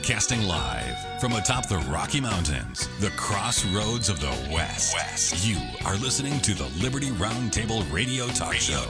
Broadcasting live from atop the Rocky Mountains, the crossroads of the West. You are listening to the Liberty Roundtable Radio Talk Show.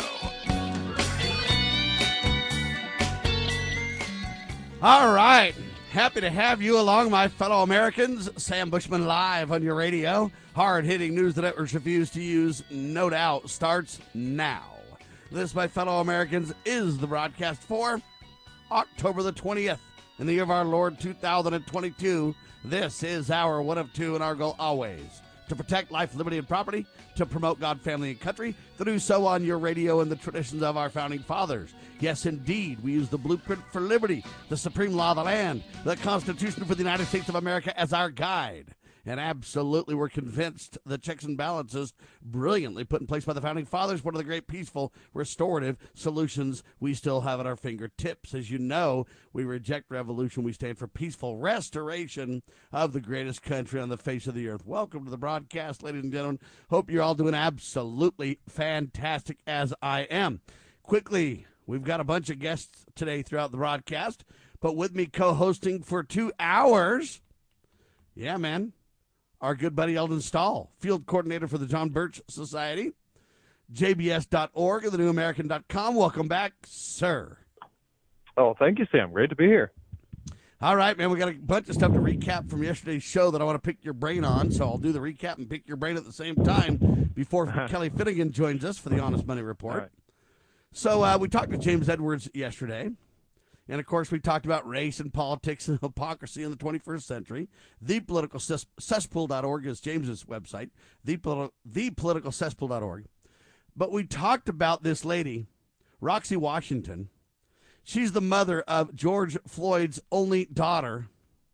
All right. Happy to have you along, my fellow Americans. Sam Bushman live on your radio. Hard-hitting news the networks refuse to use, no doubt, starts now. This, my fellow Americans, is the broadcast for October the 20th. In the year of our Lord 2022, this is our one of two, and our goal always to protect life, liberty, and property, to promote God, family, and country, to do so on your radio in the traditions of our founding fathers. Yes, indeed, we use the blueprint for liberty, the supreme law of the land, the Constitution for the United States of America as our guide. And absolutely, we're convinced the checks and balances brilliantly put in place by the Founding Fathers, one of the great peaceful, restorative solutions we still have at our fingertips. As you know, we reject revolution. We stand for peaceful restoration of the greatest country on the face of the earth. Welcome to the broadcast, ladies and gentlemen. Hope you're all doing absolutely fantastic, as I am. Quickly, we've got a bunch of guests today throughout the broadcast, but with me co-hosting for 2 hours, yeah, man, our good buddy Eldon Stahl, field coordinator for the John Birch Society, JBS.org, and thenewamerican.com. Welcome back, sir. Oh, thank you, Sam. Great to be here. All right, man, we got a bunch of stuff to recap from yesterday's show that I want to pick your brain on, so I'll do the recap and pick your brain at the same time before Kelly Finnegan joins us for the Honest Money Report. Right. So we talked to James Edwards yesterday. And, of course, we talked about race and politics and hypocrisy in the 21st century. ThePoliticalCesspool.org is James's website, ThePoliticalCesspool.org. But we talked about this lady, Roxy Washington. She's the mother of George Floyd's only daughter,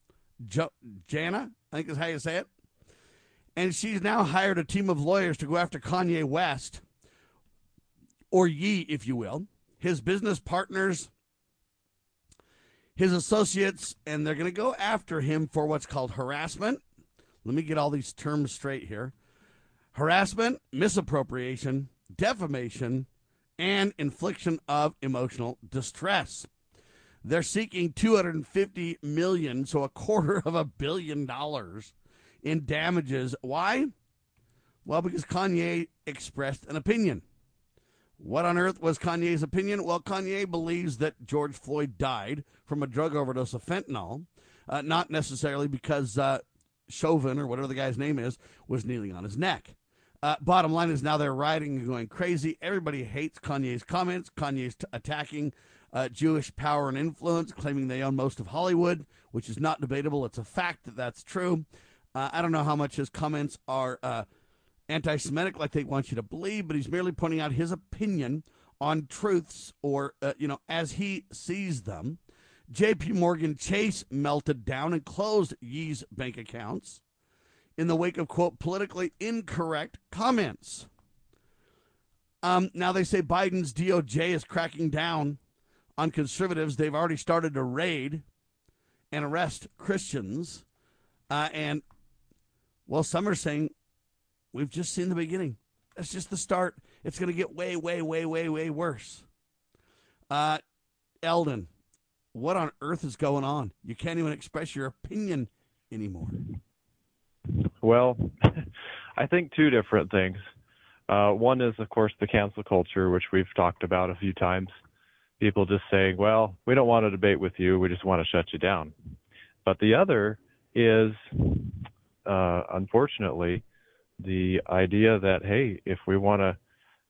Jana, I think is how you say it. And she's now hired a team of lawyers to go after Kanye West, or Ye, if you will, his business partners, his associates, and they're going to go after him for what's called harassment. Let me get all these terms straight here. Harassment, misappropriation, defamation, and infliction of emotional distress. They're seeking $250 million, so $250 million in damages. Why? Well, because Kanye expressed an opinion. What on earth was Kanye's opinion? Well, Kanye believes that George Floyd died from a drug overdose of fentanyl, not necessarily because Chauvin, or whatever the guy's name is, was kneeling on his neck. Bottom line is now they're rioting and going crazy. Everybody hates Kanye's comments. Kanye's attacking Jewish power and influence, claiming they own most of Hollywood, which is not debatable. It's a fact that that's true. I don't know how much his comments are anti-Semitic like they want you to believe, but he's merely pointing out his opinion on truths or, as he sees them. J.P. Morgan Chase melted down and closed Ye's bank accounts in the wake of, quote, politically incorrect comments. Now they say Biden's DOJ is cracking down on conservatives. They've already started to raid and arrest Christians. And, well, some are saying, we've just seen the beginning. That's just the start. It's going to get way, way, way, way, way worse. Eldon, what on earth is going on? You can't even express your opinion anymore. Well, I think two different things. One is, of course, the cancel culture, which we've talked about a few times. People just saying, well, we don't want to debate with you. We just want to shut you down. But the other is, unfortunately, the idea that, hey, if we want to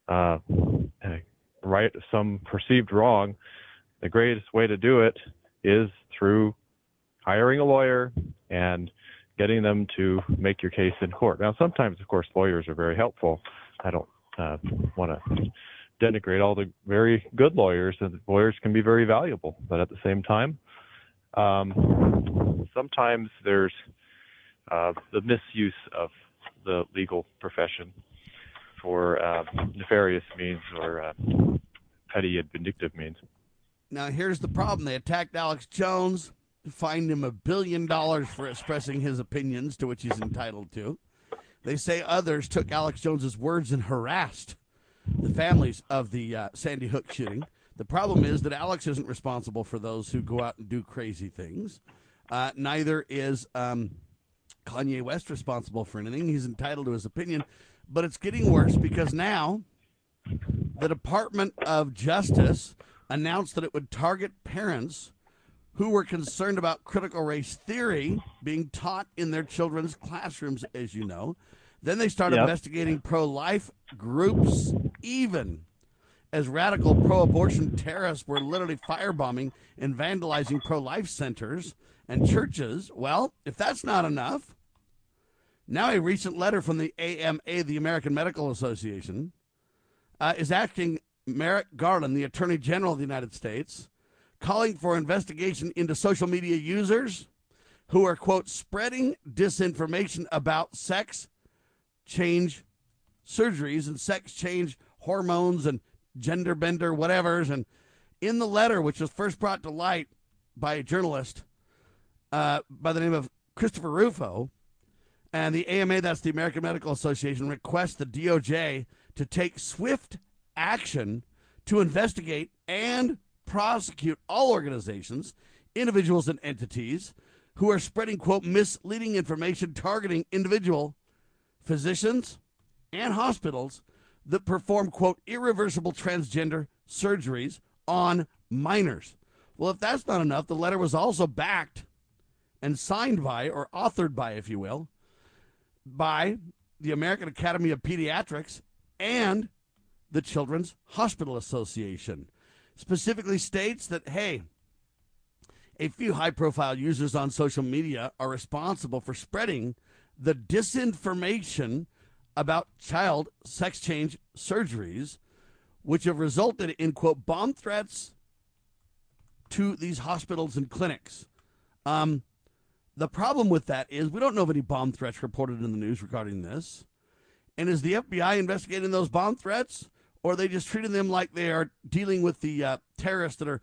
right some perceived wrong, the greatest way to do it is through hiring a lawyer and getting them to make your case in court. Now, sometimes, of course, lawyers are very helpful. I don't want to denigrate all the very good lawyers, and lawyers can be very valuable. But at the same time, sometimes there's the misuse of the legal profession for nefarious means or petty and vindictive means. Now, here's the problem. They attacked Alex Jones, fined him $1 billion for expressing his opinions, to which he's entitled to. They say others took Alex Jones's words and harassed the families of the Sandy Hook shooting. The problem is that Alex isn't responsible for those who go out and do crazy things. Neither is Kanye West responsible for anything. He's entitled to his opinion. But it's getting worse because now the Department of Justice announced that it would target parents who were concerned about critical race theory being taught in their children's classrooms, as you know. Then they started investigating pro-life groups, even as radical pro-abortion terrorists were literally firebombing and vandalizing pro-life centers and churches. Well, if that's not enough, now a recent letter from the AMA, the American Medical Association, is asking Merrick Garland, the Attorney General of the United States, calling for investigation into social media users who are, quote, spreading disinformation about sex change surgeries and sex change hormones and gender bender whatevers. And in the letter, which was first brought to light by a journalist by the name of Christopher Rufo, and the AMA, that's the American Medical Association, requests the DOJ to take swift action to investigate and prosecute all organizations, individuals, and entities who are spreading, quote, misleading information targeting individual physicians and hospitals that perform, quote, irreversible transgender surgeries on minors. Well, if that's not enough, the letter was also backed and signed by, or authored by, if you will, by the American Academy of Pediatrics and the Children's Hospital Association. Specifically states that, hey, a few high-profile users on social media are responsible for spreading the disinformation about child sex change surgeries, which have resulted in, quote, bomb threats to these hospitals and clinics. The problem with that is we don't know of any bomb threats reported in the news regarding this. And is the FBI investigating those bomb threats, or are they just treating them like they are dealing with the terrorists that are,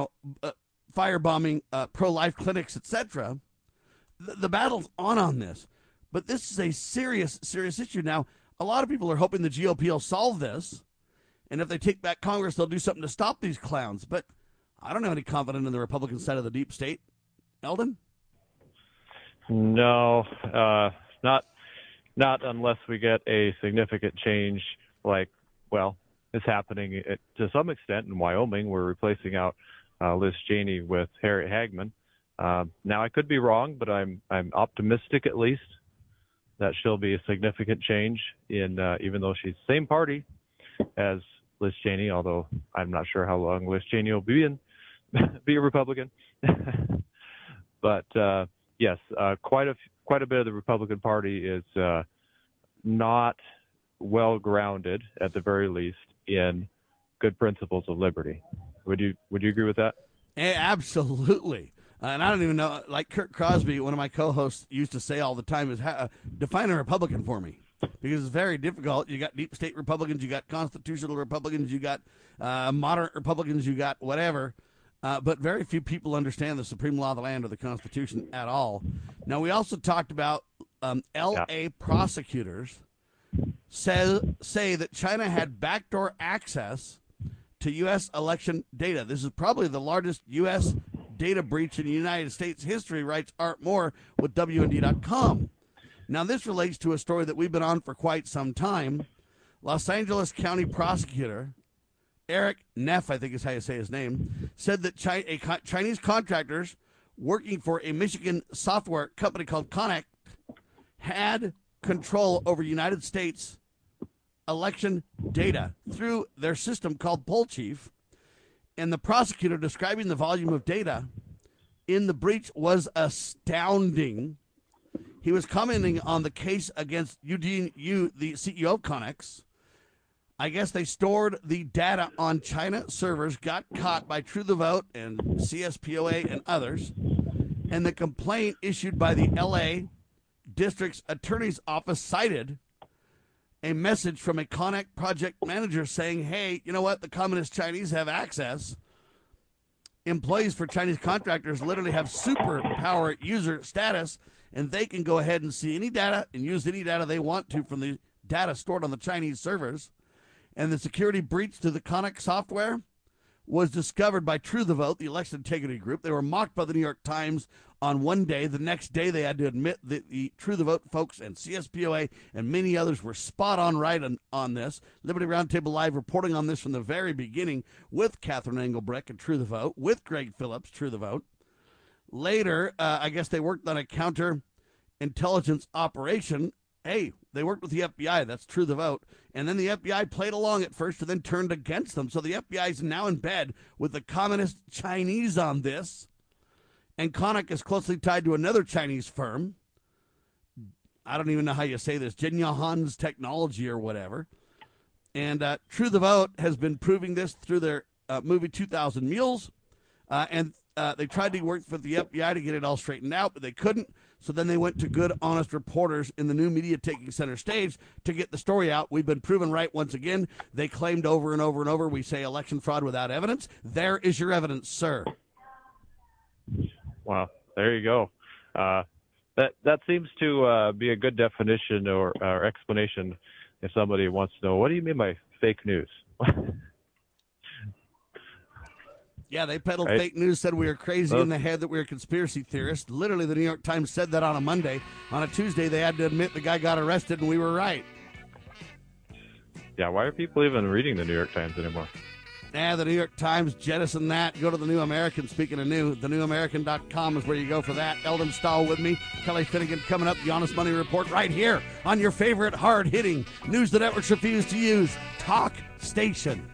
firebombing pro-life clinics, etc.? The battle's on this. But this is a serious, serious issue. Now, a lot of people are hoping the GOP will solve this, and if they take back Congress, they'll do something to stop these clowns. But I don't have any confidence in the Republican side of the deep state. Eldon? No, not unless we get a significant change like, well, it's happening to some extent in Wyoming. We're replacing out Liz Cheney with Harry Hagman. Now, I could be wrong, but I'm optimistic at least that she'll be a significant change in, even though she's the same party as Liz Cheney, although I'm not sure how long Liz Cheney will be a Republican. But yes, quite a bit of the Republican Party is not well grounded, at the very least, in good principles of liberty. Would you agree with that? Absolutely. And I don't even know, like Kurt Crosby, one of my co-hosts, used to say all the time, is define a Republican for me. Because it's very difficult. You got deep state Republicans, you got constitutional Republicans, you got moderate Republicans, you got whatever. But very few people understand the supreme law of the land or the Constitution at all. Now, we also talked about L.A. prosecutors say that China had backdoor access to U.S. election data. This is probably the largest U.S. data breach in the United States history, writes Art Moore with WND.com. Now, this relates to a story that we've been on for quite some time. Los Angeles County prosecutor Eric Neff, I think is how you say his name, said that Chinese contractors working for a Michigan software company called Connect had control over United States election data through their system called PollChief. And the prosecutor describing the volume of data in the breach was astounding. He was commenting on the case against Eugene Yu, the CEO of Connex. I guess they stored the data on China servers, got caught by True the Vote and CSPOA and others, and the complaint issued by the L.A. District's Attorney's Office cited a message from a Connect project manager saying, hey, you know what, the Communist Chinese have access. Employees for Chinese contractors literally have superpower user status, and they can go ahead and see any data and use any data they want to from the data stored on the Chinese servers. And the security breach to the Connect software was discovered by True the Vote, the election integrity group. They were mocked by the New York Times on one day. The next day, they had to admit that the True the Vote folks and CSPOA and many others were spot on right on this. Liberty Roundtable Live reporting on this from the very beginning with Catherine Engelbrecht and True the Vote, with Greg Phillips, True the Vote. Later, I guess they worked on a counterintelligence operation. Hey, they worked with the FBI. That's True the Vote. And then the FBI played along at first and then turned against them. So the FBI is now in bed with the communist Chinese on this. And Connick is closely tied to another Chinese firm. I don't even know how you say this. Jinyahan's Technology or whatever. And True the Vote has been proving this through their movie 2,000 Mules. And they tried to work with the FBI to get it all straightened out, but they couldn't. So then they went to good, honest reporters in the new media taking center stage to get the story out. We've been proven right once again. They claimed over and over and over, we say election fraud without evidence. There is your evidence, sir. Wow, there you go. That seems to be a good definition or explanation if somebody wants to know, what do you mean by fake news? Yeah, they peddled Right. fake news, said we were crazy in the head, that we were conspiracy theorists. Literally, the New York Times said that on a Monday. On a Tuesday, they had to admit the guy got arrested and we were right. Yeah, why are people even reading the New York Times anymore? The New York Times, jettison that. Go to the New American. Speaking of new, thenewamerican.com is where you go for that. Eldon Stahl with me. Kelly Finnegan coming up. The Honest Money Report right here on your favorite hard-hitting news the networks refuse to use. Talk station.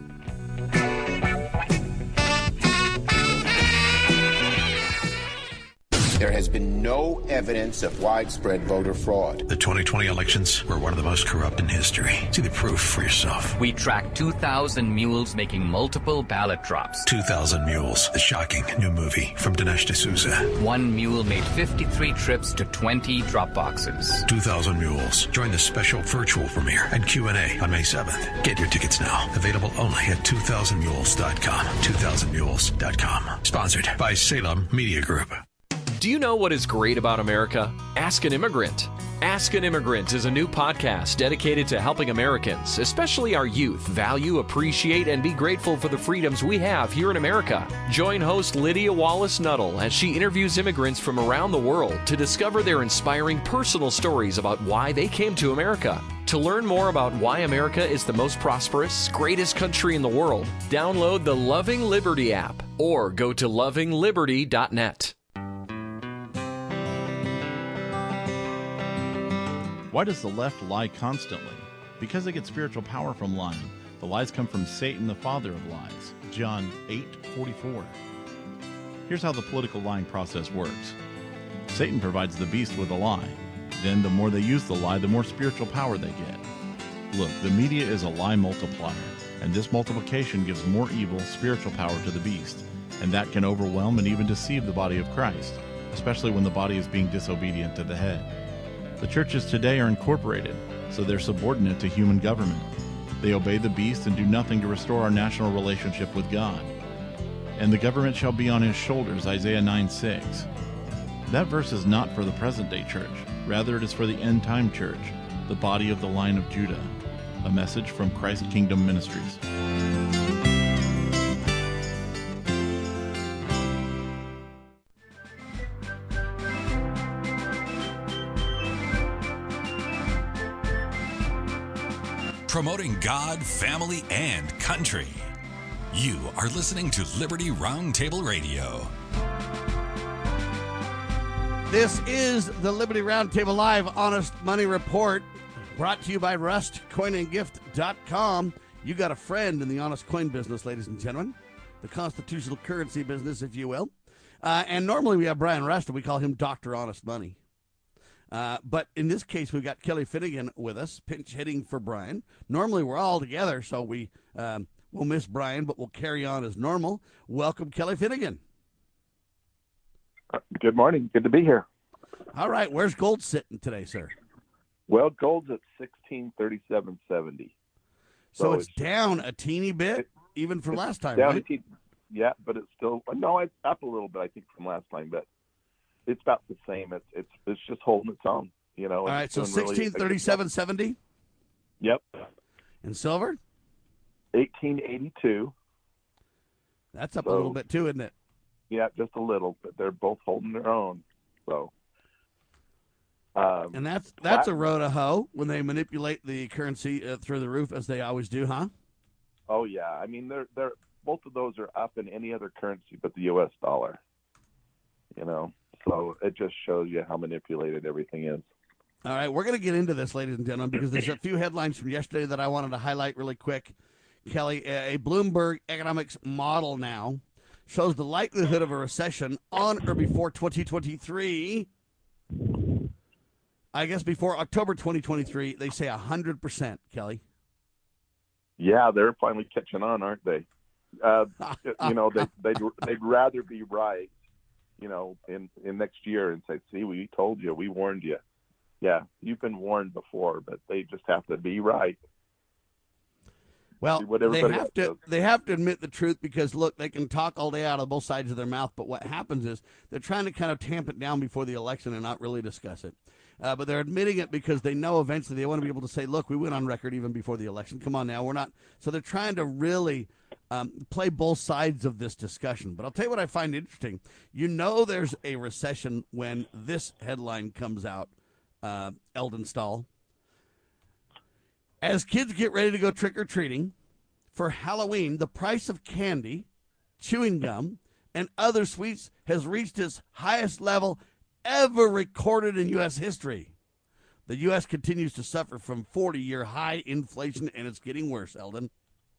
There has been no evidence of widespread voter fraud. The 2020 elections were one of the most corrupt in history. See the proof for yourself. We tracked 2,000 mules making multiple ballot drops. 2,000 Mules, the shocking new movie from Dinesh D'Souza. One mule made 53 trips to 20 drop boxes. 2,000 Mules. Join the special virtual premiere and Q&A on May 7th. Get your tickets now. Available only at 2000mules.com. 2000mules.com. Sponsored by Salem Media Group. Do you know what is great about America? Ask an Immigrant. Ask an Immigrant is a new podcast dedicated to helping Americans, especially our youth, value, appreciate, and be grateful for the freedoms we have here in America. Join host Lydia Wallace Nuttall as she interviews immigrants from around the world to discover their inspiring personal stories about why they came to America. To learn more about why America is the most prosperous, greatest country in the world, download the Loving Liberty app or go to lovingliberty.net. Why does the left lie constantly? Because they get spiritual power from lying. The lies come from Satan, the father of lies. John 8:44. Here's how the political lying process works. Satan provides the beast with a lie. Then the more they use the lie, the more spiritual power they get. Look, the media is a lie multiplier, and this multiplication gives more evil, spiritual power to the beast, and that can overwhelm and even deceive the body of Christ, especially when the body is being disobedient to the head. The churches today are incorporated, so they're subordinate to human government. They obey the beast and do nothing to restore our national relationship with God. And the government shall be on his shoulders, Isaiah 9:6. That verse is not for the present-day church. Rather, it is for the end-time church, the body of the line of Judah. A message from Christ Kingdom Ministries. Promoting God, family, and country. You are listening to Liberty Roundtable Radio. This is the Liberty Roundtable Live Honest Money Report, brought to you by RustCoinAndGift.com. You got a friend in the honest coin business, ladies and gentlemen, the constitutional currency business, if you will. And normally we have Brian Rust, and we call him Dr. Honest Money. But in this case, we've got Kelly Finnegan with us, pinch hitting for Brian. Normally we're all together, so we'll miss Brian, but we'll carry on as normal. Welcome, Kelly Finnegan. Good morning. Good to be here. All right. Where's gold sitting today, sir? Well, gold's at 1637.70. So it's down a teeny bit, even from last time, down right? Yeah, but it's still it's up a little bit, I think, from last time, but it's about the same. It's just holding its own, you know. All right. So 1637.70. Yep. And silver? 1882. That's up a little bit too, isn't it? Yeah, just a little, but they're both holding their own. So, and that's a row to hoe when they manipulate the currency through the roof, as they always do, huh? Oh yeah, I mean they're both of those are up in any other currency but the U.S. dollar. So it just shows you how manipulated everything is. All right, we're going to get into this, ladies and gentlemen, because there's a few headlines from yesterday that I wanted to highlight really quick. Kelly, a Bloomberg economics model now shows the likelihood of a recession on or before 2023. I guess before October 2023, they say 100%, Kelly. Yeah, they're finally catching on, aren't they? They'd rather be right, in next year and say, see, we told you, we warned you. Yeah, you've been warned before, but they just have to be right. Well, they have to admit the truth because, look, they can talk all day out of both sides of their mouth, but what happens is they're trying to kind of tamp it down before the election and not really discuss it. But they're admitting it because they know eventually they want to be able to say, look, we went on record even before the election. Come on now, we're not. So they're trying to really play both sides of this discussion. But I'll tell you what I find interesting. There's a recession when this headline comes out, Eldon Stahl. As kids get ready to go trick-or-treating for Halloween, the price of candy, chewing gum, and other sweets has reached its highest level ever recorded in U.S. history. The U.S. continues to suffer from 40-year high inflation, and it's getting worse, Eldon.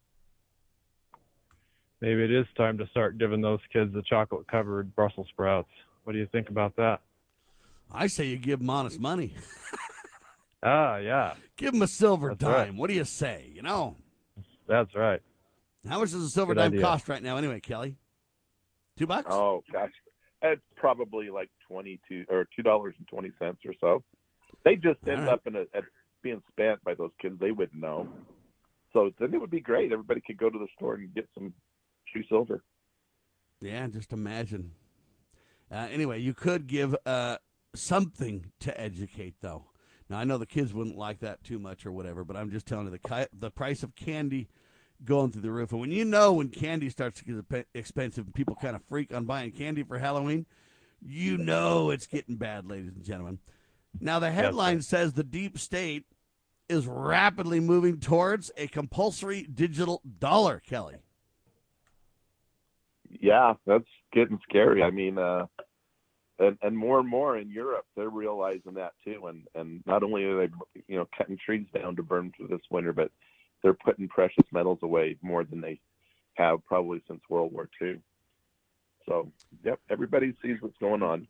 Maybe it is time to start giving those kids the chocolate-covered Brussels sprouts. What do you think about that? I say you give them honest money. Yeah. Give them a silver dime. Right. What do you say? That's right. How much does a silver Good dime idea. cost right now anyway, Kelly? $2? Oh, gosh. It's probably like $2 or $2.20 or so. They just end up at being spent by those kids. They wouldn't know. So then it would be great. Everybody could go to the store and get some true silver. Yeah, just imagine. Anyway, you could give something to educate, though. Now, I know the kids wouldn't like that too much or whatever, but I'm just telling you, the price of candy going through the roof. And when candy starts to get expensive and people kind of freak on buying candy for Halloween, it's getting bad, ladies and gentlemen. Now, the headline says the deep state is rapidly moving towards a compulsory digital dollar, Kelly. Yeah, that's getting scary. I mean, and more in Europe, they're realizing that too. And not only are they, cutting trees down to burn for this winter, but they're putting precious metals away more than they have probably since World War II. So, yep, everybody sees what's going on.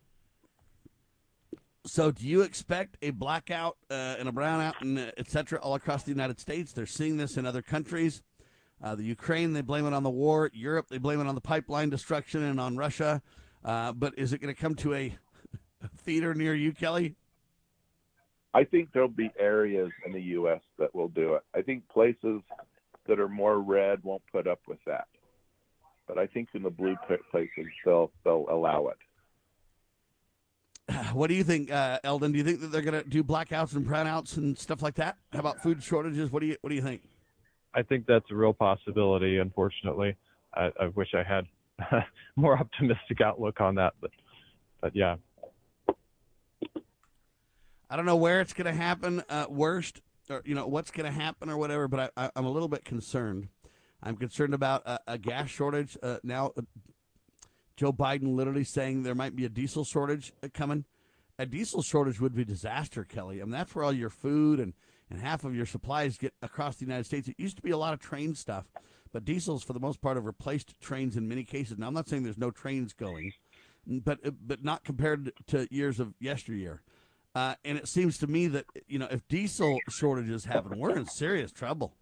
So do you expect a blackout and a brownout and et cetera all across the United States? They're seeing this in other countries. The Ukraine, they blame it on the war. Europe, they blame it on the pipeline destruction and on Russia. But is it going to come to a theater near you, Kelly? I think there'll be areas in the U.S. that will do it. I think places that are more red won't put up with that. But I think in the blue places, they'll allow it. What do you think, Eldon? Do you think that they're going to do blackouts and brownouts and stuff like that? How about food shortages? What do you think? I think that's a real possibility, unfortunately. I wish I had more optimistic outlook on that, but yeah. I don't know where it's going to happen worst, or what's going to happen or whatever, but I'm a little bit concerned. I'm concerned about a gas shortage. Now, Joe Biden literally saying there might be a diesel shortage coming. A diesel shortage would be disaster, Kelly. I mean, that's where all your food and half of your supplies get across the United States. It used to be a lot of train stuff, but diesels, for the most part, have replaced trains in many cases. Now, I'm not saying there's no trains going, but not compared to years of yesteryear. And it seems to me that, if diesel shortages happen, we're in serious trouble.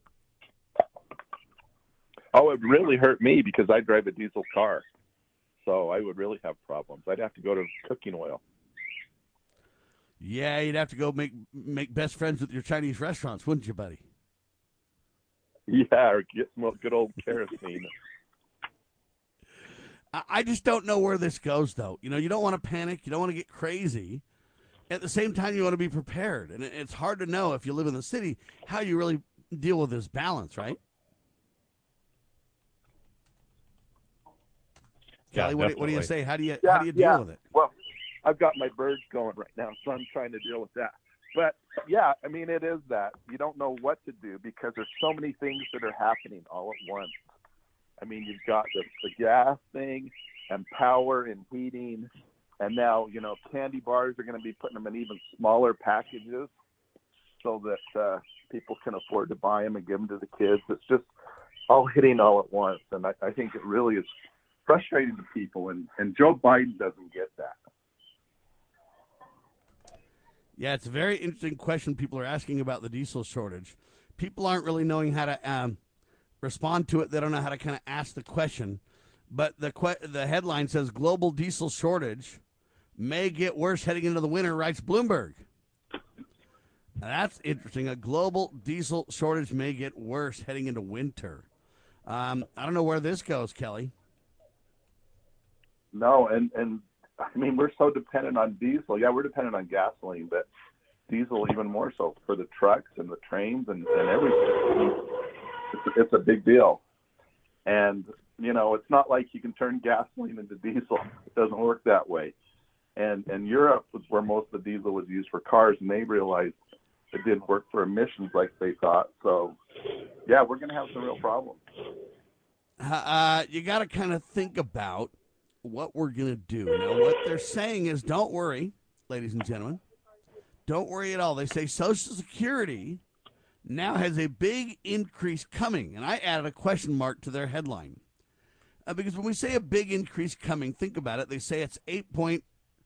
Oh, it really hurt me because I drive a diesel car. So I would really have problems. I'd have to go to cooking oil. Yeah, you'd have to go make best friends with your Chinese restaurants, wouldn't you, buddy? Yeah, or get some good old kerosene. I just don't know where this goes, though. You don't want to panic. You don't want to get crazy. At the same time, you want to be prepared. And it's hard to know if you live in the city how you really deal with this balance, right? Kelly, what do you definitely. say? How do you deal with it? Well, I've got my birds going right now, so I'm trying to deal with that. But yeah, I mean, it is that you don't know what to do because there's so many things that are happening all at once. I mean, you've got the gas thing and power and heating, and now, you know, candy bars are going to be putting them in even smaller packages so that people can afford to buy them and give them to the kids. It's just all hitting all at once, and I think it really is frustrating to people, and Joe Biden doesn't get that. Yeah, it's a very interesting question people are asking about the diesel shortage. People aren't really knowing how to respond to it. They don't know how to kind of ask the question. But the headline says, global diesel shortage may get worse heading into the winter, writes Bloomberg. Now, that's interesting. A global diesel shortage may get worse heading into winter. I don't know where this goes, Kelly. No, and I mean, we're so dependent on diesel. Yeah, we're dependent on gasoline, but diesel even more so for the trucks and the trains and everything. It's a big deal. And, you know, it's not like you can turn gasoline into diesel. It doesn't work that way. And Europe was where most of the diesel was used for cars, and they realized it didn't work for emissions like they thought. So, yeah, we're going to have some real problems. You got to kind of think about what we're going to do. Now, what they're saying is don't worry, ladies and gentlemen. Don't worry at all. They say Social Security now has a big increase coming. And I added a question mark to their headline. Because when we say a big increase coming, think about it. They say it's 8+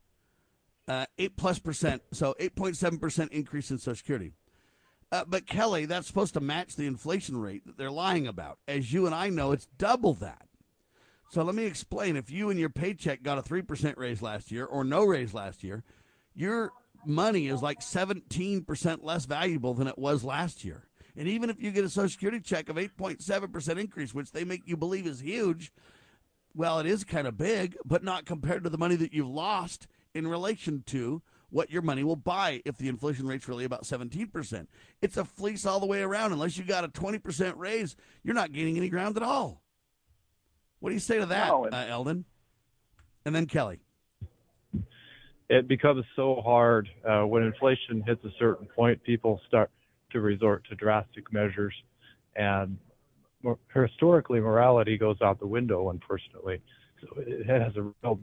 percent, so 8.7% increase in Social Security. But, Kelly, that's supposed to match the inflation rate that they're lying about. As you and I know, it's double that. So let me explain. If you and your paycheck got a 3% raise last year or no raise last year, your money is like 17% less valuable than it was last year. And even if you get a Social Security check of 8.7% increase, which they make you believe is huge, well, it is kind of big, but not compared to the money that you've lost in relation to what your money will buy if the inflation rate's really about 17%. It's a fleece all the way around. Unless you got a 20% raise, you're not gaining any ground at all. What do you say to that, Eldon? And then Kelly. It becomes so hard when inflation hits a certain point. People start to resort to drastic measures, and historically, morality goes out the window. Unfortunately, so it has a real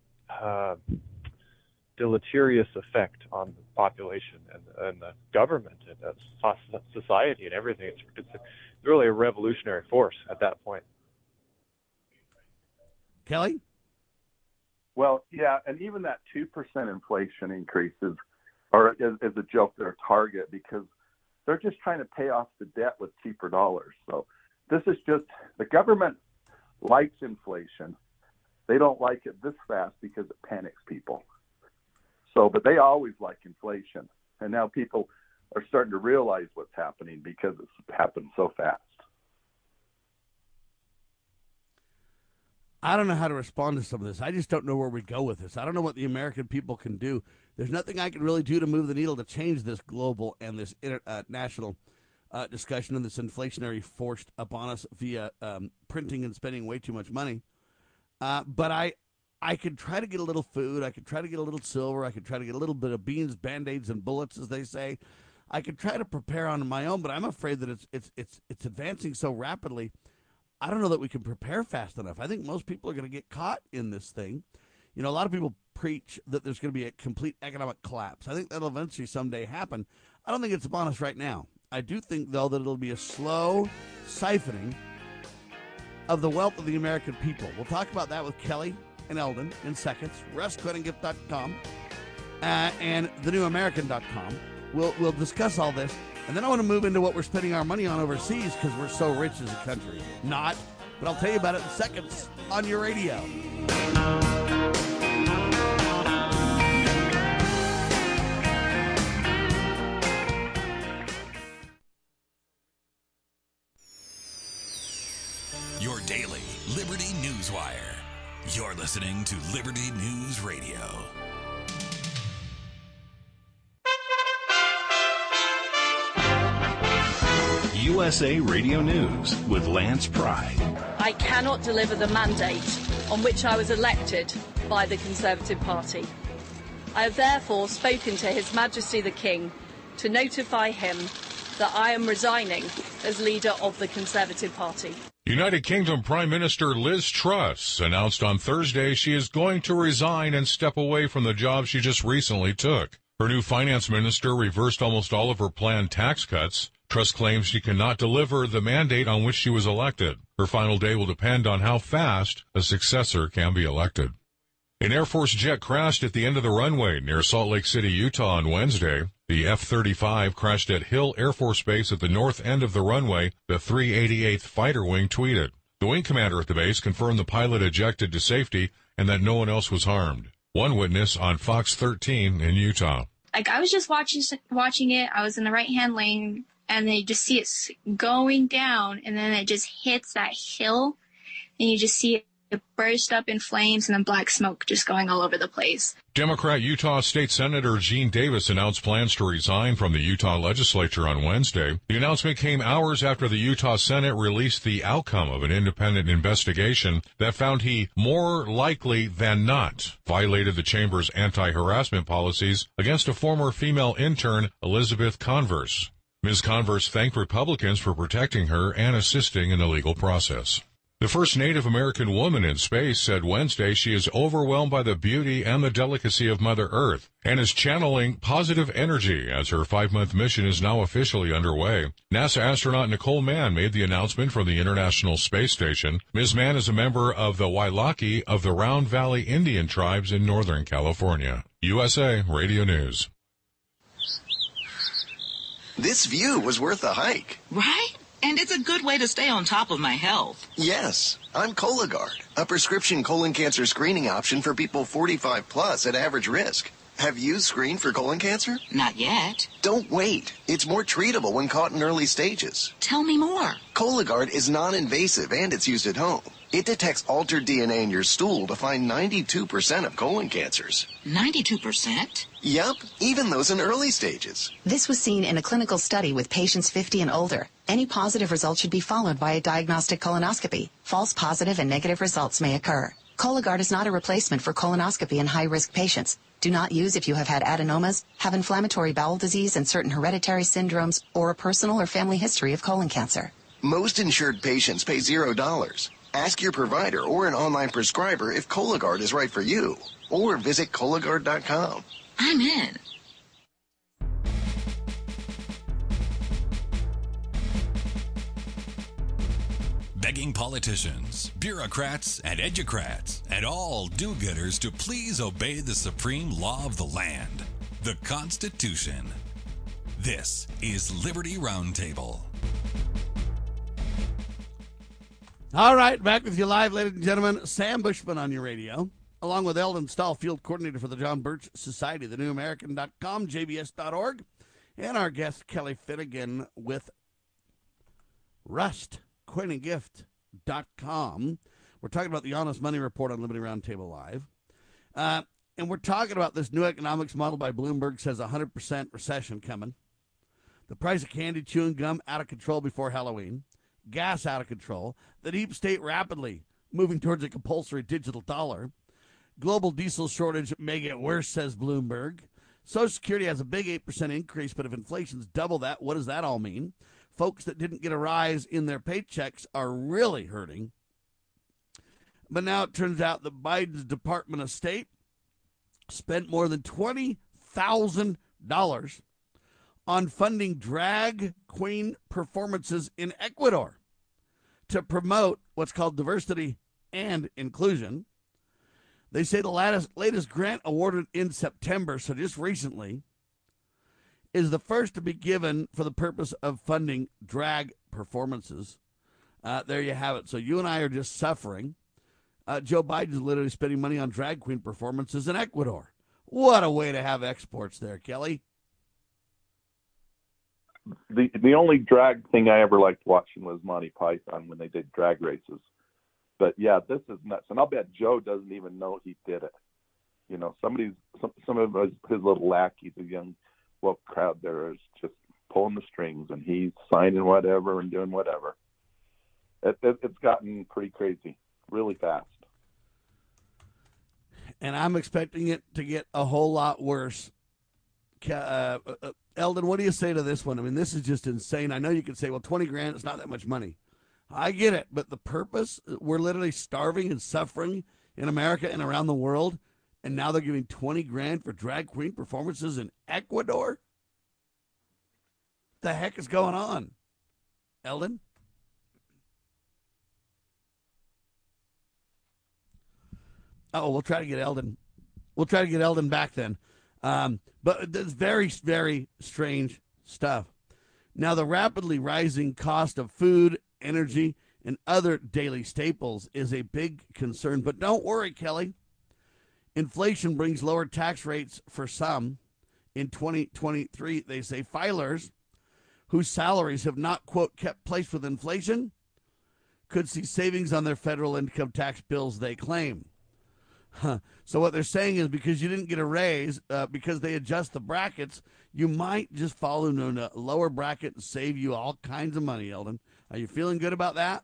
deleterious effect on the population and the government and society and everything. It's really a revolutionary force at that point. Kelly? Well, yeah, and even that 2% inflation increase is a joke. They're a target because they're just trying to pay off the debt with cheaper dollars. So this is just, the government likes inflation. They don't like it this fast because it panics people. So, but they always like inflation. And now people are starting to realize what's happening because it's happened so fast. I don't know how to respond to some of this. I just don't know where we go with this. I don't know what the American people can do. There's nothing I can really do to move the needle to change this global and this national discussion and this inflationary forced upon us via printing and spending way too much money. But I could try to get a little food. I could try to get a little silver. I could try to get a little bit of beans, Band-Aids, and bullets, as they say. I could try to prepare on my own, but I'm afraid that it's advancing so rapidly. I don't know that we can prepare fast enough. I think most people are going to get caught in this thing. You know, a lot of people preach that there's going to be a complete economic collapse. I think that'll eventually someday happen. I don't think it's upon us right now. I do think, though, that it'll be a slow siphoning of the wealth of the American people. We'll talk about that with Kelly and Eldon in seconds. RussQuenningGift.com and thenewamerican.com. We'll discuss all this. And then I want to move into what we're spending our money on overseas because we're so rich as a country. Not, but I'll tell you about it in seconds on your radio. Your daily Liberty News Wire. You're listening to Liberty News Radio. USA Radio News with Lance Pride. I cannot deliver the mandate on which I was elected by the Conservative Party. I have therefore spoken to His Majesty the King to notify him that I am resigning as leader of the Conservative Party. United Kingdom Prime Minister Liz Truss announced on Thursday she is going to resign and step away from the job she just recently took. Her new finance minister reversed almost all of her planned tax cuts. Truss claims she cannot deliver the mandate on which she was elected. Her final day will depend on how fast a successor can be elected. An Air Force jet crashed at the end of the runway near Salt Lake City, Utah on Wednesday. The F-35 crashed at Hill Air Force Base at the north end of the runway, the 388th Fighter Wing tweeted. The wing commander at the base confirmed the pilot ejected to safety and that no one else was harmed. One witness on Fox 13 in Utah. I was just watching it. I was in the right-hand lane, and then you just see it going down, and then it just hits that hill, and you just see it burst up in flames and then black smoke just going all over the place. Democrat Utah State Senator Gene Davis announced plans to resign from the Utah legislature on Wednesday. The announcement came hours after the Utah Senate released the outcome of an independent investigation that found he, more likely than not, violated the chamber's anti-harassment policies against a former female intern, Elizabeth Converse. Ms. Converse thanked Republicans for protecting her and assisting in the legal process. The first Native American woman in space said Wednesday she is overwhelmed by the beauty and the delicacy of Mother Earth and is channeling positive energy as her 5-month mission is now officially underway. NASA astronaut Nicole Mann made the announcement from the International Space Station. Ms. Mann is a member of the Wailaki of the Round Valley Indian tribes in Northern California. USA Radio News. This view was worth the hike. Right? And it's a good way to stay on top of my health. Yes, I'm Cologuard, a prescription colon cancer screening option for people 45 plus at average risk. Have you screened for colon cancer? Not yet. Don't wait. It's more treatable when caught in early stages. Tell me more. Cologuard is non-invasive and it's used at home. It detects altered DNA in your stool to find 92% of colon cancers. 92%? Yup, even those in early stages. This was seen in a clinical study with patients 50 and older. Any positive result should be followed by a diagnostic colonoscopy. False positive and negative results may occur. Cologuard is not a replacement for colonoscopy in high-risk patients. Do not use if you have had adenomas, have inflammatory bowel disease and certain hereditary syndromes, or a personal or family history of colon cancer. Most insured patients pay $0. Ask your provider or an online prescriber if Cologuard is right for you, or visit Cologuard.com. I'm in. Begging politicians, bureaucrats, and educrats, and all do-gooders to please obey the supreme law of the land, the Constitution. This is Liberty Roundtable. All right, back with you live, ladies and gentlemen. Sam Bushman on your radio, along with Eldon Stahl, field coordinator for the John Birch Society, thenewamerican.com, jbs.org, and our guest, Kelly Finnegan, with rustcoinandgift.com. We're talking about the Honest Money Report on Liberty Roundtable Live. And we're talking about this new economics model by Bloomberg says 100% recession coming. The price of candy, chewing gum out of control before Halloween. Gas out of control. The deep state rapidly moving towards a compulsory digital dollar. Global diesel shortage may get worse, says Bloomberg. Social Security has a big 8% increase, but if inflation's double that, what does that all mean? Folks that didn't get a rise in their paychecks are really hurting. But now it turns out that Biden's Department of State spent more than $20,000 on funding drag queen performances in Ecuador to promote what's called diversity and inclusion. They say the latest grant awarded in September, so just recently, is the first to be given for the purpose of funding drag performances. There you have it. So you and I are just suffering. Joe Biden's literally spending money on drag queen performances in Ecuador. What a way to have exports there, Kelly. The only drag thing I ever liked watching was Monty Python when they did drag races. But yeah, this is nuts. And I'll bet Joe doesn't even know he did it. You know, some of his little lackeys, the young woke crowd there, is just pulling the strings, and he's signing whatever and doing whatever. It's gotten pretty crazy, really fast. And I'm expecting it to get a whole lot worse. Eldon, what do you say to this one? I mean, this is just insane. I know you could say, well, 20 grand, it's not that much money. I get it, but the purpose, we're literally starving and suffering in America and around the world, and now they're giving 20 grand for drag queen performances in Ecuador? What the heck is going on? Eldon? Oh, we'll try to get Eldon. We'll try to get Eldon back then. But it's very, very strange stuff. Now, the rapidly rising cost of food, energy, and other daily staples is a big concern. But don't worry, Kelly. Inflation brings lower tax rates for some. In 2023, they say filers whose salaries have not, quote, kept pace with inflation could see savings on their federal income tax bills, they claim. So what they're saying is because you didn't get a raise, because they adjust the brackets, you might just fall into a lower bracket and save you all kinds of money, Eldon. Are you feeling good about that?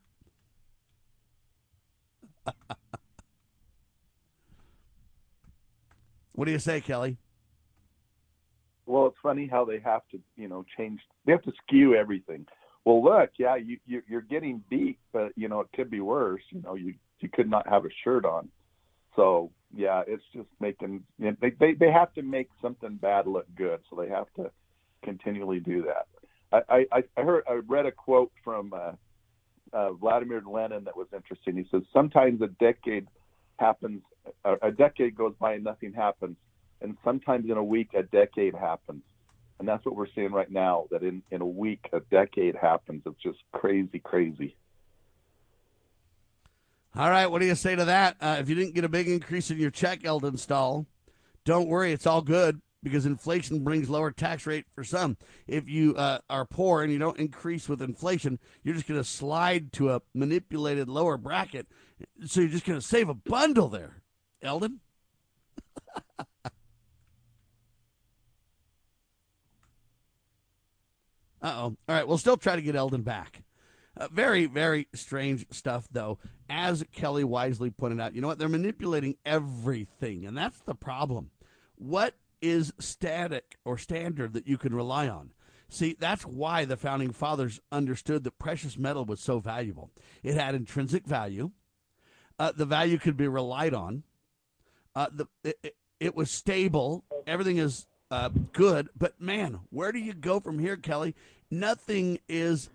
What do you say, Kelly? Well, it's funny how they have to, change. They have to skew everything. Well, look, yeah, you're getting beat, but, it could be worse. You could not have a shirt on. So, yeah, it's just making they have to make something bad look good. So they have to continually do that. I read a quote from Vladimir Lenin that was interesting. He says, sometimes a decade goes by and nothing happens. And sometimes in a week, a decade happens. And that's what we're seeing right now, that in a week, a decade happens. It's just crazy, crazy. All right, what do you say to that? If you didn't get a big increase in your check, Eldon Stahl, don't worry, it's all good because inflation brings lower tax rate for some. If you are poor and you don't increase with inflation, you're just going to slide to a manipulated lower bracket. So you're just going to save a bundle there, Eldon. Uh-oh. All right, we'll still try to get Eldon back. Very, very strange stuff, though. As Kelly wisely pointed out, you know what? They're manipulating everything, and that's the problem. What is static or standard that you can rely on? See, that's why the Founding Fathers understood that precious metal was so valuable. It had intrinsic value. The value could be relied on. It was stable. Everything is good. But, man, where do you go from here, Kelly? Nothing is...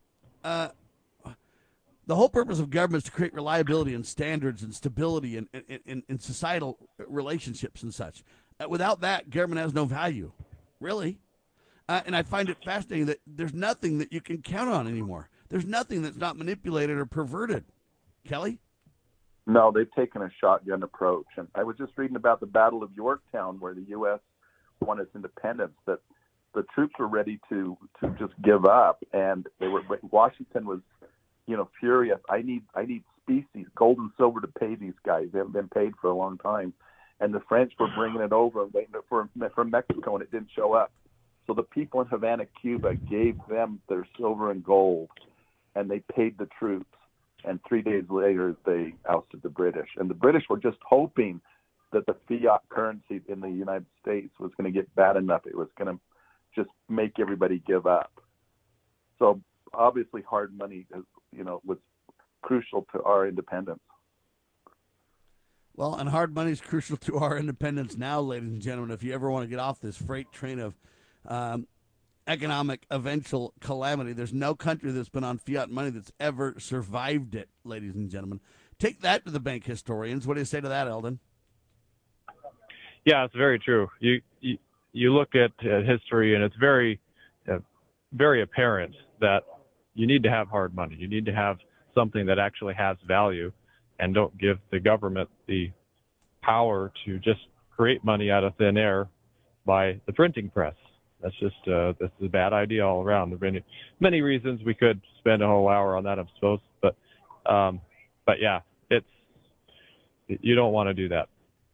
the whole purpose of government is to create reliability and standards and stability in societal relationships and such. Without that, government has no value, really. And I find it fascinating that there's nothing that you can count on anymore. There's nothing that's not manipulated or perverted. Kelly? No, they've taken a shotgun approach. And I was just reading about the Battle of Yorktown where the U.S. won its independence, that the troops were ready to just give up. And Washington was, furious. I need species, gold and silver to pay these guys. They haven't been paid for a long time. And the French were bringing it over and waiting from Mexico, and it didn't show up. So the people in Havana, Cuba, gave them their silver and gold, and they paid the troops. And 3 days later, they ousted the British. And the British were just hoping that the fiat currency in the United States was going to get bad enough. It was going to just make everybody give up. So obviously hard money, was crucial to our independence. Well, and hard money is crucial to our independence now, ladies and gentlemen. If you ever want to get off this freight train of economic eventual calamity, there's no country that's been on fiat money that's ever survived it, ladies and gentlemen. Take that to the bank historians. What do you say to that, Eldon? Yeah, it's very true. You look at history, and it's very, very apparent that you need to have hard money. You need to have something that actually has value, and don't give the government the power to just create money out of thin air by the printing press. That's just that's a bad idea all around. There are many reasons we could spend a whole hour on that, I suppose, but yeah, you don't want to do that.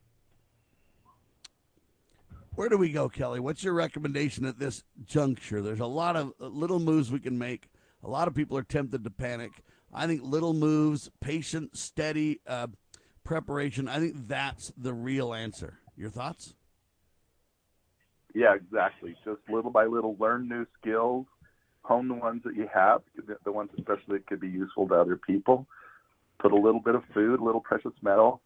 Where do we go, Kelly? What's your recommendation at this juncture? There's a lot of little moves we can make. A lot of people are tempted to panic. I think little moves, patient, steady preparation, I think that's the real answer. Your thoughts? Yeah, exactly. Just little by little, learn new skills, hone the ones that you have, the ones especially that could be useful to other people. Put a little bit of food, a little precious metal.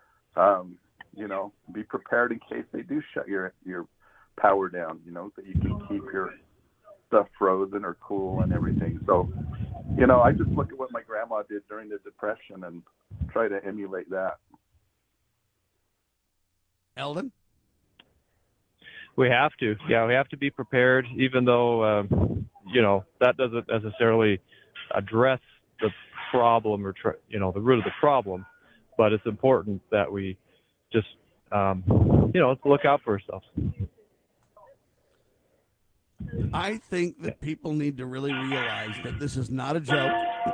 Be prepared in case they do shut your power down, so you can keep your stuff frozen or cool and everything. So, I just look at what my grandma did during the Depression and try to emulate that. Eldon? We have to. Yeah, we have to be prepared, even though, that doesn't necessarily address the problem or, the root of the problem. But it's important that we just, look out for ourselves. I think that people need to really realize that this is not a joke.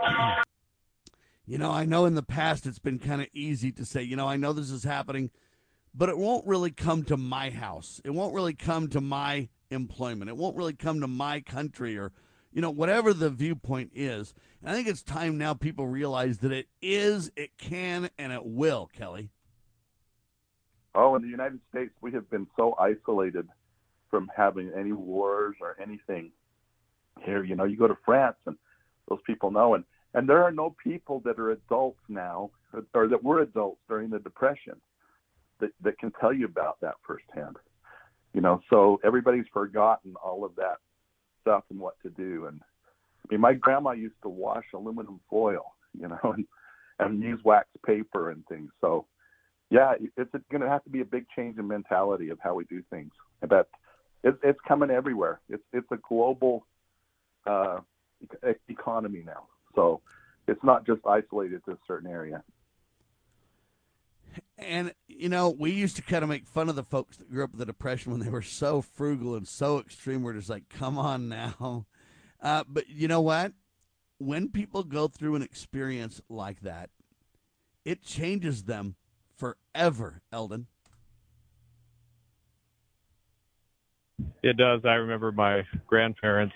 I know in the past it's been kind of easy to say, I know this is happening, but it won't really come to my house. It won't really come to my employment. It won't really come to my country or, whatever the viewpoint is. And I think it's time now people realize that it can, and it will, Kelly. Oh, in the United States, we have been so isolated from having any wars or anything here. You go to France and those people know. And there are no people that are adults now or that were adults during the Depression that can tell you about that firsthand. So everybody's forgotten all of that stuff and what to do. And my grandma used to wash aluminum foil, and use wax paper and things. So yeah, it's going to have to be a big change in mentality of how we do things. But it's coming everywhere. It's a global economy now. So it's not just isolated to a certain area. And, we used to kind of make fun of the folks that grew up with the Depression when they were so frugal and so extreme. We're just like, come on now. But you know what? When people go through an experience like that, it changes them forever, Eldon. It does. I remember my grandparents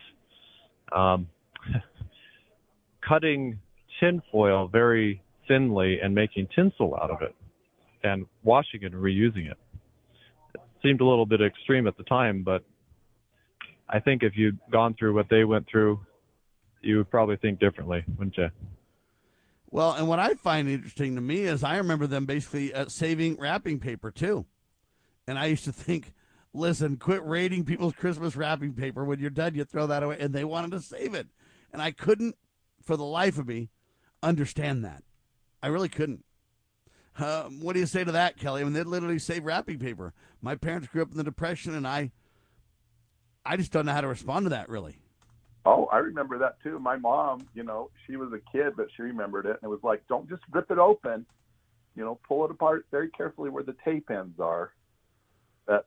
cutting tinfoil very thinly and making tinsel out of it and washing it and reusing it. It seemed a little bit extreme at the time, but I think if you'd gone through what they went through, you would probably think differently, wouldn't you? Well, and what I find interesting to me is I remember them basically saving wrapping paper, too. And I used to think, listen, quit raiding people's Christmas wrapping paper. When you're done, you throw that away. And they wanted to save it. And I couldn't, for the life of me, understand that. I really couldn't. What do you say to that, Kelly? I mean, they literally save wrapping paper. My parents grew up in the Depression, and I just don't know how to respond to that, really. Oh, I remember that, too. My mom, she was a kid, but she remembered it. And it was like, don't just rip it open. Pull it apart very carefully where the tape ends are. But,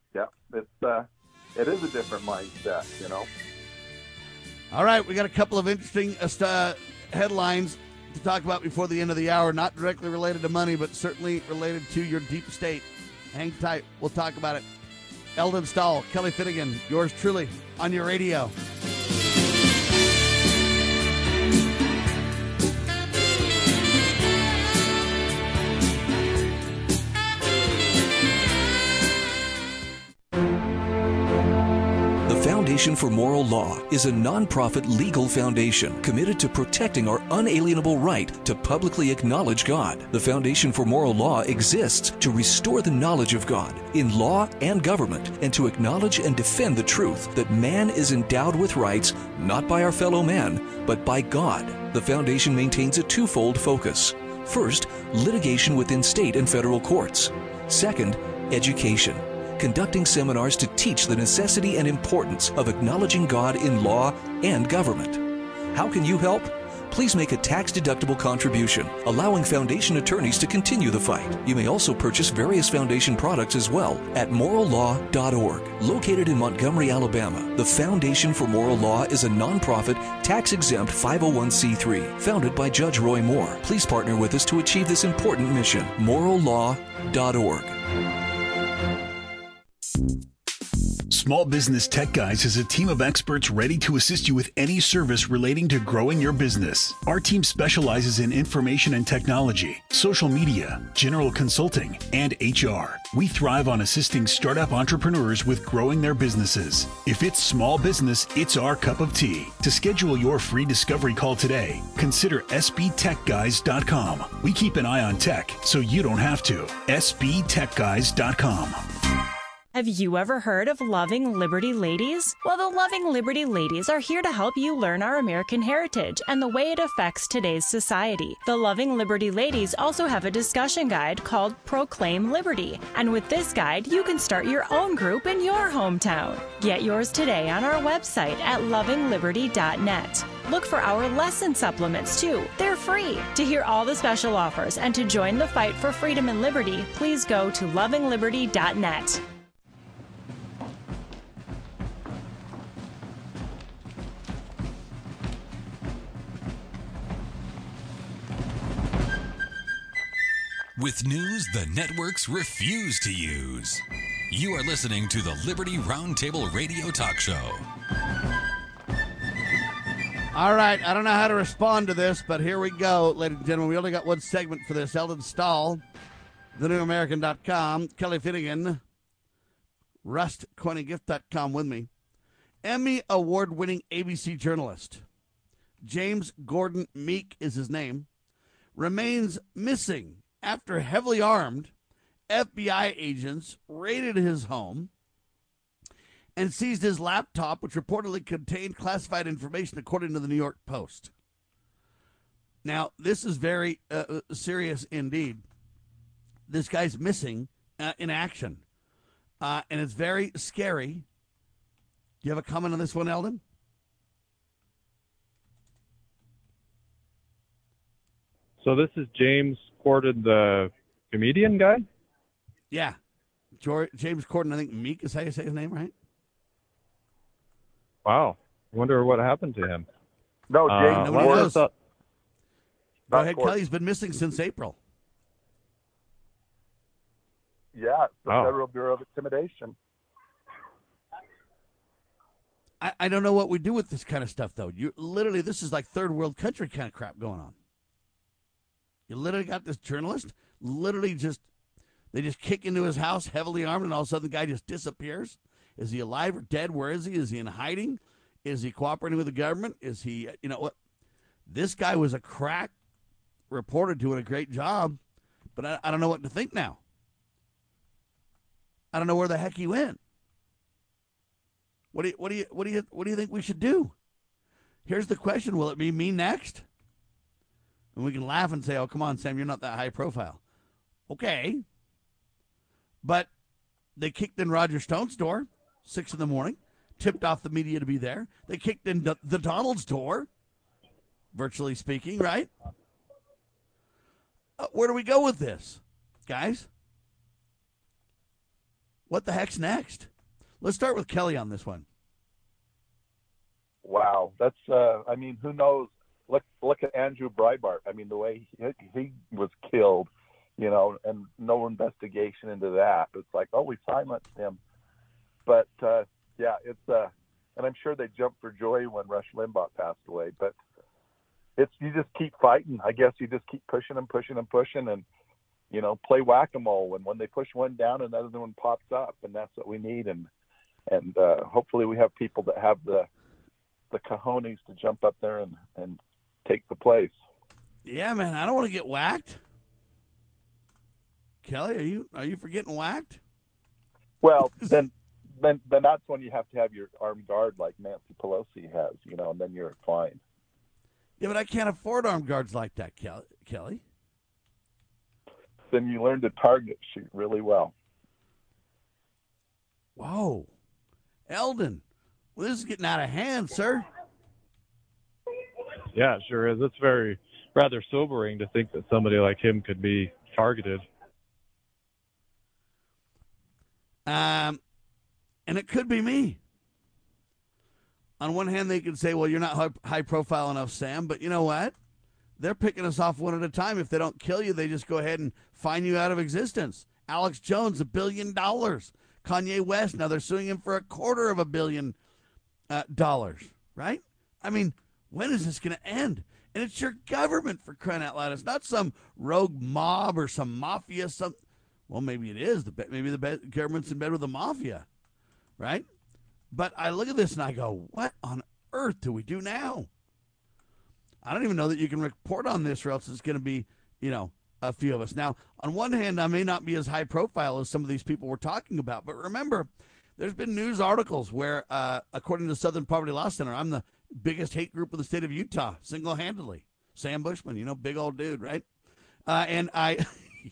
it is a different mindset, All right, we got a couple of interesting headlines to talk about before the end of the hour, not directly related to money, but certainly related to your deep state. Hang tight. We'll talk about it. Eldon Stahl, Kelly Finnegan, yours truly on your radio. Foundation for Moral Law is a nonprofit legal foundation committed to protecting our unalienable right to publicly acknowledge God. The Foundation for Moral Law exists to restore the knowledge of God in law and government and to acknowledge and defend the truth that man is endowed with rights not by our fellow man, but by God. The foundation maintains a twofold focus. First, litigation within state and federal courts. Second, education. Conducting seminars to teach the necessity and importance of acknowledging God in law and government. How can you help? Please make a tax-deductible contribution, allowing foundation attorneys to continue the fight. You may also purchase various foundation products as well at morallaw.org. Located in Montgomery, Alabama, the Foundation for Moral Law is a nonprofit, tax-exempt 501c3 founded by Judge Roy Moore. Please partner with us to achieve this important mission. morallaw.org. Small Business Tech Guys is a team of experts ready to assist you with any service relating to growing your business. Our team specializes in information and technology, social media, general consulting, and HR. We thrive on assisting startup entrepreneurs with growing their businesses. If it's small business, it's our cup of tea. To schedule your free discovery call today, consider sbtechguys.com. We keep an eye on tech so you don't have to. sbtechguys.com. Have you ever heard of Loving Liberty Ladies? Well, the Loving Liberty Ladies are here to help you learn our American heritage and the way it affects today's society. The Loving Liberty Ladies also have a discussion guide called Proclaim Liberty. And with this guide, you can start your own group in your hometown. Get yours today on our website at lovingliberty.net. Look for our lesson supplements, too. They're free. To hear all the special offers and to join the fight for freedom and liberty, please go to lovingliberty.net. With news the networks refuse to use. You are listening to the Liberty Roundtable Radio Talk Show. All right, I don't know how to respond to this, but here we go, ladies and gentlemen. We only got one segment for this. Eldon Stahl, thenewamerican.com, Kelly Finnegan, rustcoininggift.com with me. Emmy award-winning ABC journalist James Gordon Meek is his name, remains missing after heavily armed FBI agents raided his home and seized his laptop, which reportedly contained classified information, according to the New York Post. Now, this is very serious indeed. This guy's missing in action, and it's very scary. Do you have a comment on this one, Eldon? So this is James Corden, the comedian guy? Yeah. James Corden, I think Meek is how you say his name, right? Wow. I wonder what happened to him. No, James Corden. Go ahead, Kelly. He's been missing since April. Yeah, the Federal Bureau of Intimidation. I don't know what we do with this kind of stuff, though. This is like third world country kind of crap going on. You literally got this journalist, they just kick into his house heavily armed, and all of a sudden the guy just disappears. Is he alive or dead? Where is he? Is he in hiding? Is he cooperating with the government? Is he, what? This guy was a crack reporter doing a great job, but I don't know what to think now. I don't know where the heck he went. What do you think we should do? Here's the question: will it be me next? And we can laugh and say, "Oh, come on, Sam, you're not that high profile." Okay, but they kicked in Roger Stone's door, 6 a.m, tipped off the media to be there. They kicked in the Donald's door, virtually speaking, right? Where do we go with this, guys? What the heck's next? Let's start with Kelly on this one. Wow, that's who knows? Look at Andrew Breitbart. I mean, the way he was killed, and no investigation into that. It's like, oh, we silenced him. But it's and I'm sure they jumped for joy when Rush Limbaugh passed away. But you just keep fighting. I guess you just keep pushing and pushing and pushing, and play whack-a-mole. And when they push one down, another one pops up, and that's what we need. And hopefully we have people that have the cojones to jump up there and take the place. Yeah, man, I don't want to get whacked. Kelly, are you for getting whacked? Well, then that's when you have to have your armed guard like Nancy Pelosi has, and then you're fine. Yeah, but I can't afford armed guards like that, Kelly. Then you learn to target shoot really well. Whoa. Eldon, well, this is getting out of hand, sir. Yeah, it sure is. It's rather sobering to think that somebody like him could be targeted. And it could be me. On one hand, they could say, well, you're not high profile enough, Sam, but you know what? They're picking us off one at a time. If they don't kill you, they just go ahead and fine you out of existence. Alex Jones, $1 billion. Kanye West. Now they're suing him for $250 million, right? I mean, when is this going to end? And it's your government, for crying out loud. It's not some rogue mob or some mafia. Well, maybe it is. Maybe the government's in bed with the mafia, right? But I look at this and I go, what on earth do we do now? I don't even know that you can report on this, or else it's going to be, a few of us. Now, on one hand, I may not be as high profile as some of these people we're talking about, but remember, there's been news articles where, according to the Southern Poverty Law Center, I'm the biggest hate group in the state of Utah, single-handedly. Sam Bushman, big old dude, right? But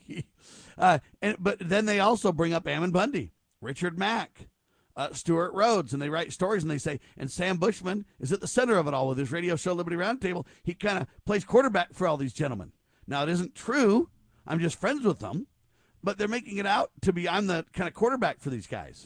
then they also bring up Ammon Bundy, Richard Mack, Stuart Rhodes, and they write stories and they say, and Sam Bushman is at the center of it all with his radio show Liberty Roundtable. He kind of plays quarterback for all these gentlemen. Now, it isn't true. I'm just friends with them, but they're making it out to be I'm the kind of quarterback for these guys.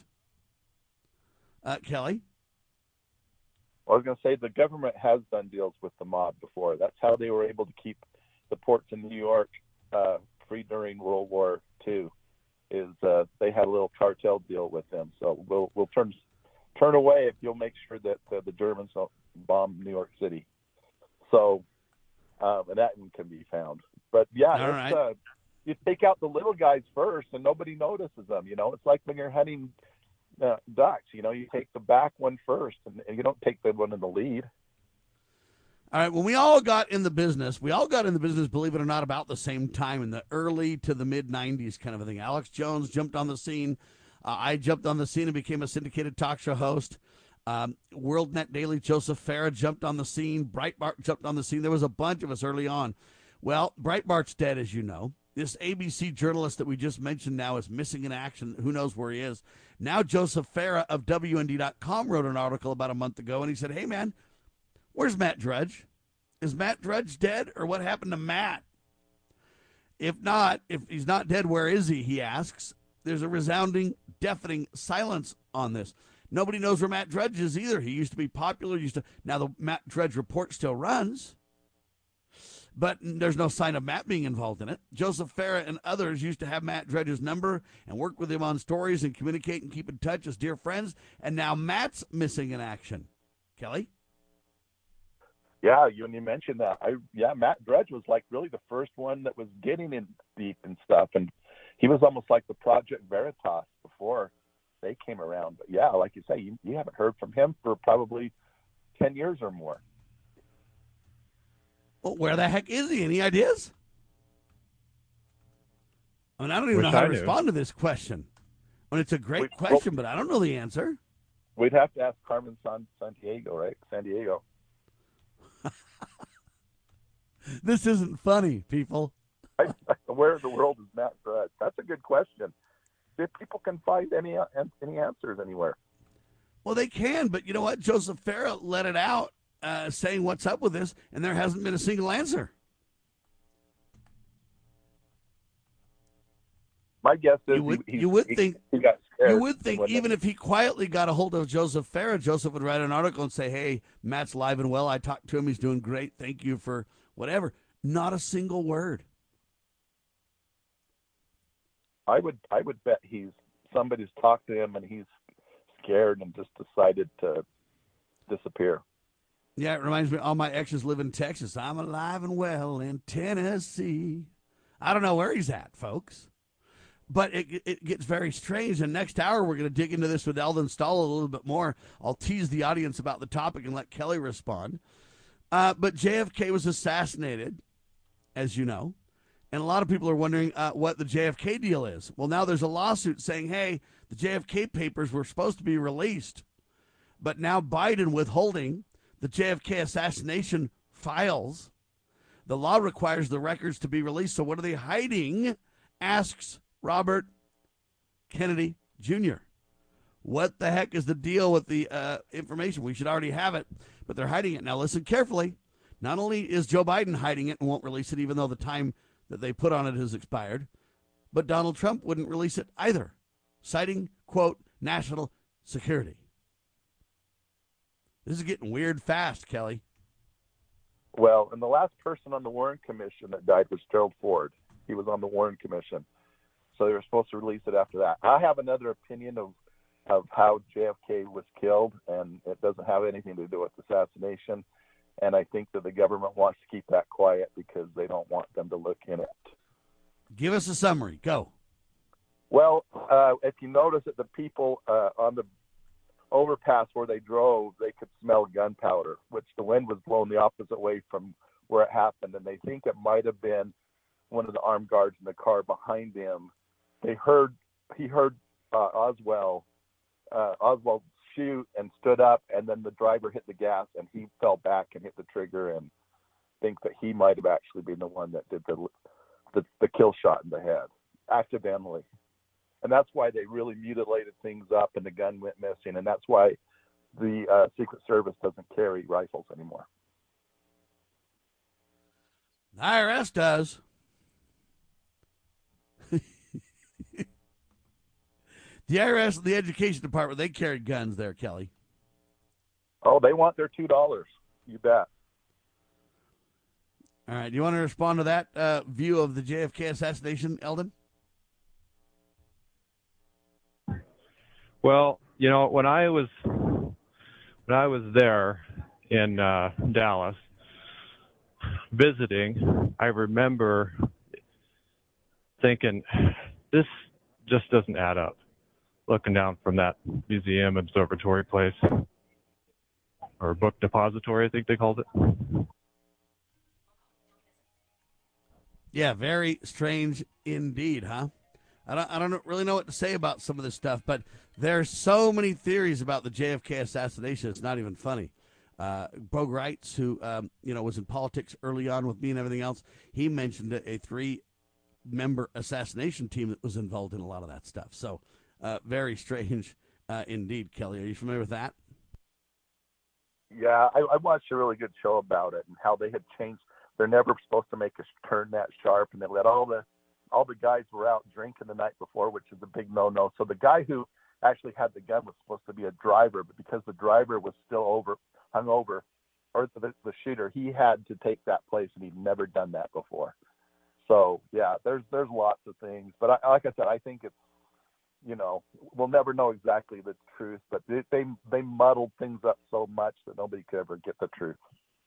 Kelly? I was going to say the government has done deals with the mob before. That's how they were able to keep the ports in New York free during World War II. They had a little cartel deal with them. So we'll turn away if you'll make sure that the Germans don't bomb New York City. So and that one can be found. But yeah, you take out the little guys first, and nobody notices them. It's like when you're hunting ducks. You take the back one first, and you don't take the one in the lead. All right, when we all got in the business, believe it or not, about the same time in the early to the mid-'90s kind of a thing. Alex Jones jumped on the scene. I jumped on the scene and became a syndicated talk show host. WorldNet Daily, Joseph Farah jumped on the scene. Breitbart jumped on the scene. There was a bunch of us early on. Well, Breitbart's dead, as you know. This ABC journalist that we just mentioned now is missing in action. Who knows where he is? Now Joseph Farah of WND.com wrote an article about a month ago, and he said, hey, man, where's Matt Drudge? Is Matt Drudge dead, or what happened to Matt? If he's not dead, where is he? He asks. There's a resounding, deafening silence on this. Nobody knows where Matt Drudge is either. He used to be popular. Now the Matt Drudge report still runs, but there's no sign of Matt being involved in it. Joseph Farah and others used to have Matt Drudge's number and work with him on stories and communicate and keep in touch as dear friends, and now Matt's missing in action. Kelly? Yeah, you mentioned that. Matt Drudge was like really the first one that was getting in deep and stuff, and he was almost like the Project Veritas before they came around. But yeah, like you say, you haven't heard from him for probably 10 years or more. Well, where the heck is he? Any ideas? I mean, I don't even know how to respond to this question. I mean, it's a great question, but I don't know the answer. We'd have to ask Carmen Sandiego, right? San Diego. This isn't funny, people. Where in the world is Matt Drudge? That's a good question. If people can find any answers anywhere. Well, they can, but you know what? Joseph Farah let it out, saying what's up with this, and there hasn't been a single answer. My guess is you would think he got scared. You would think even if he quietly got a hold of Joseph Farah, Joseph would write an article and say, hey, Matt's live and well. I talked to him. He's doing great. Thank you for whatever. Not a single word. I would bet somebody's talked to him and he's scared and just decided to disappear. Yeah, it reminds me, all my exes live in Texas. I'm alive and well in Tennessee. I don't know where he's at, folks. But it gets very strange. And next hour, we're going to dig into this with Eldon Stahl a little bit more. I'll tease the audience about the topic and let Kelly respond. But JFK was assassinated, as you know. And a lot of people are wondering what the JFK deal is. Well, now there's a lawsuit saying, hey, the JFK papers were supposed to be released. But now Biden withholding the JFK assassination files. The law requires the records to be released. So what are they hiding? Asks Robert Kennedy Jr. What the heck is the deal with the information? We should already have it, but they're hiding it. Now listen carefully. Not only is Joe Biden hiding it and won't release it, even though the time that they put on it has expired, but Donald Trump wouldn't release it either, citing, quote, national security. This is getting weird fast, Kelly. Well, and the last person on the Warren Commission that died was Gerald Ford. He was on the Warren Commission. So they were supposed to release it after that. I have another opinion of how JFK was killed, and it doesn't have anything to do with assassination. And I think that the government wants to keep that quiet because they don't want them to look in it. Give us a summary. Go. Well, if you notice that the people on the overpass where they drove, they could smell gunpowder, which the wind was blowing the opposite way from where it happened. And they think it might have been one of the armed guards in the car behind him. He heard Oswald shoot and stood up, and then the driver hit the gas and he fell back and hit the trigger, and think that he might have actually been the one that did the kill shot in the head accidentally. And that's why they really mutilated things up and the gun went missing, and that's why the Secret Service doesn't carry rifles anymore. The IRS does. The IRS and the Education Department, they carry guns there, Kelly. Oh, they want their $2. You bet. All right. Do you want to respond to that view of the JFK assassination, Eldon? Well, you know, when I was there in Dallas visiting, I remember thinking, this just doesn't add up. Looking down from that museum observatory place, or book depository, I think they called it. Yeah, very strange indeed, huh? I don't really know what to say about some of this stuff, but there's so many theories about the JFK assassination. It's not even funny. Bo Greitz, who was in politics early on with me and everything else, he mentioned a 3-member assassination team that was involved in a lot of that stuff. So. Very strange indeed, Kelly. Are you familiar with that? Yeah, I watched a really good show about it and how they had changed. They're never supposed to make a turn that sharp, and they let all the guys were out drinking the night before, which is a big no-no. So the guy who actually had the gun was supposed to be a driver, but because the driver was still hungover, or the shooter, he had to take that place, and he'd never done that before. So yeah, there's lots of things, but like I said, I think it's, we'll never know exactly the truth, but they muddled things up so much that nobody could ever get the truth.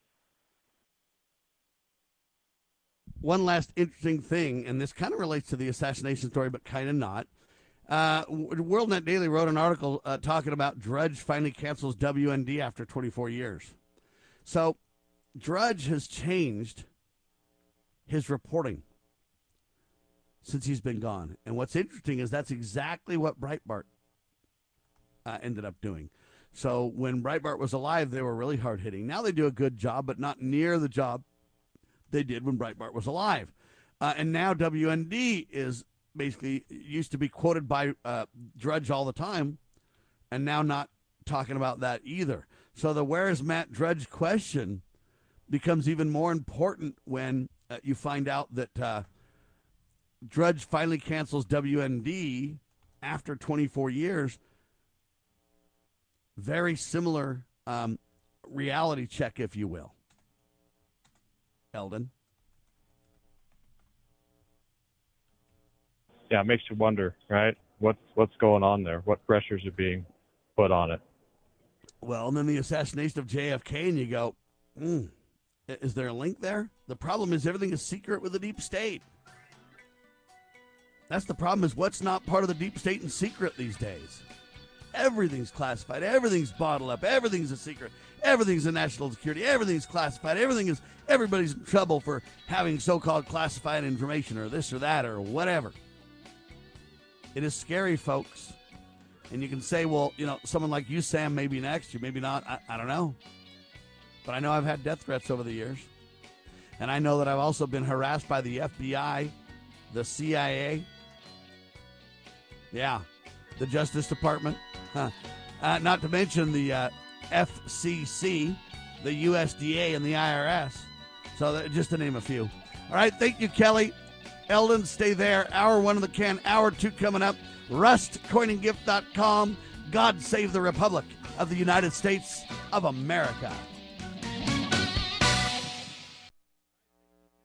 One last interesting thing, and this kind of relates to the assassination story, but kind of not. WorldNet Daily wrote an article talking about Drudge finally cancels WND after 24 years. So Drudge has changed his reporting since he's been gone. And what's interesting is that's exactly what Breitbart ended up doing. So when Breitbart was alive, they were really hard-hitting. Now they do a good job, but not near the job they did when Breitbart was alive. And now WND is basically used to be quoted by Drudge all the time, and now not talking about that either. So the where is Matt Drudge question becomes even more important when you find out that Drudge finally cancels WND after 24 years. Very similar reality check, if you will. Eldon? Yeah, it makes you wonder, right? What's going on there? What pressures are being put on it? Well, and then the assassination of JFK, and you go, is there a link there? The problem is everything is secret with the deep state. That's the problem, is what's not part of the deep state and secret these days. Everything's classified. Everything's bottled up. Everything's a secret. Everything's a national security. Everything's classified. Everybody's in trouble for having so-called classified information or this or that or whatever. It is scary, folks. And you can say, well, someone like you, Sam, maybe next. You maybe not. I don't know. But I know I've had death threats over the years. And I know that I've also been harassed by the FBI, the CIA. Yeah, the Justice Department. Not to mention the FCC, the USDA, and the IRS. So just to name a few. All right, thank you, Kelly. Eldon, stay there. Hour 1 of the can. Hour 2 coming up. RustCoinandGift.com. God save the Republic of the United States of America.